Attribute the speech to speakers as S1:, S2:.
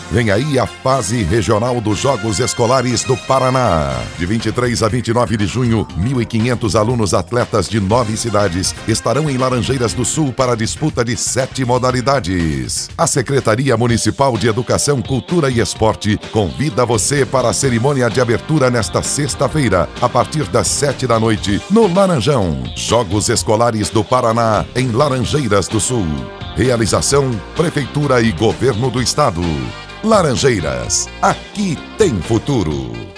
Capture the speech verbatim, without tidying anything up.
S1: Vem aí a fase regional dos Jogos Escolares do Paraná. De vinte e três a vinte e nove de junho, mil e quinhentos alunos atletas de nove cidades estarão em Laranjeiras do Sul para a disputa de sete modalidades. A Secretaria Municipal de Educação, Cultura e Esporte convida você para a cerimônia de abertura nesta sexta-feira, a partir das sete da noite, no Laranjão. Jogos Escolares do Paraná, em Laranjeiras do Sul. Realização Prefeitura e Governo do Estado. Laranjeiras, aqui tem futuro.